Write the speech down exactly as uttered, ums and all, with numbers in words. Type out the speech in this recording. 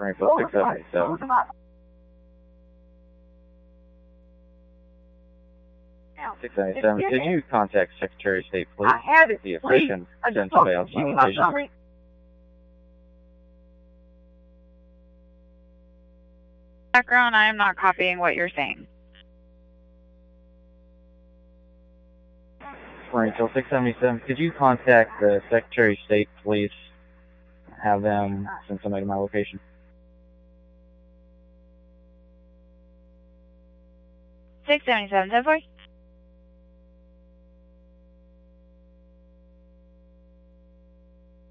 Springfield six seventy-seven. six seventy-seven, can you contact Secretary of State, please? I have it, The please. official I just sent talked bail to you about citation. something. Background, I am not copying what you're saying. Springfield six seventy-seven, could you contact the Secretary of State, please? Have them send somebody to my location. six seventy-seven, ten four.